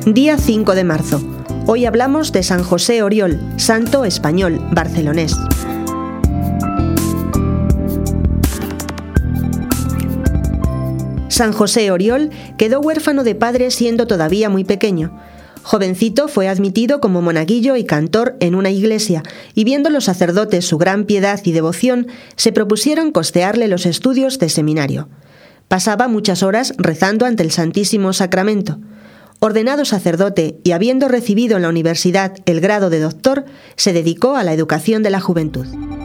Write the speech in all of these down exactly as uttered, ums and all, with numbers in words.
Día cinco de marzo. Hoy hablamos de San José Oriol, santo español, barcelonés. San José Oriol quedó huérfano de padre siendo todavía muy pequeño. Jovencito fue admitido como monaguillo y cantor en una iglesia, y viendo los sacerdotes su gran piedad y devoción, se propusieron costearle los estudios de seminario. Pasaba muchas horas rezando ante el Santísimo Sacramento. Ordenado sacerdote y habiendo recibido en la universidad el grado de doctor, se dedicó a la educación de la juventud.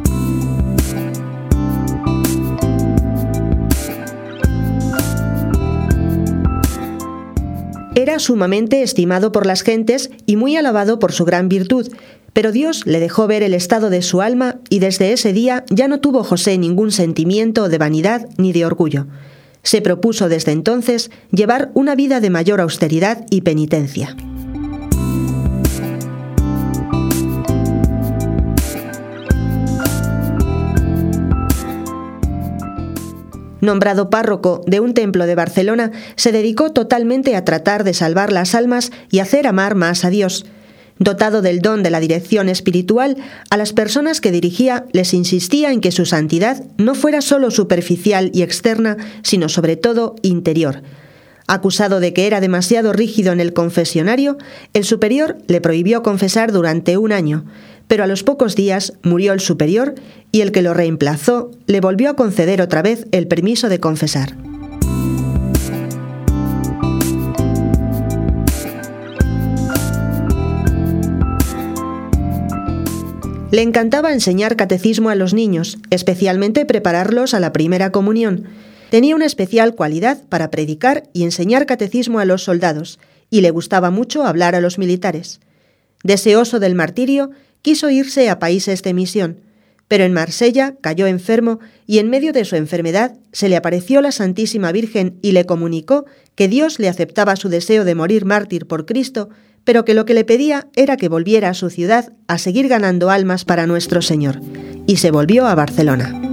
Era sumamente estimado por las gentes y muy alabado por su gran virtud, pero Dios le dejó ver el estado de su alma y desde ese día ya no tuvo José ningún sentimiento de vanidad ni de orgullo. Se propuso desde entonces llevar una vida de mayor austeridad y penitencia. Nombrado párroco de un templo de Barcelona, se dedicó totalmente a tratar de salvar las almas y hacer amar más a Dios. Dotado del don de la dirección espiritual, a las personas que dirigía les insistía en que su santidad no fuera solo superficial y externa, sino sobre todo interior. Acusado de que era demasiado rígido en el confesionario, el superior le prohibió confesar durante un año, pero a los pocos días murió el superior y el que lo reemplazó le volvió a conceder otra vez el permiso de confesar. Le encantaba enseñar catecismo a los niños, especialmente prepararlos a la primera comunión. Tenía una especial cualidad para predicar y enseñar catecismo a los soldados, y le gustaba mucho hablar a los militares. Deseoso del martirio, quiso irse a países de misión, pero en Marsella cayó enfermo y en medio de su enfermedad se le apareció la Santísima Virgen y le comunicó que Dios le aceptaba su deseo de morir mártir por Cristo, pero que lo que le pedía era que volviera a su ciudad a seguir ganando almas para nuestro Señor, y se volvió a Barcelona.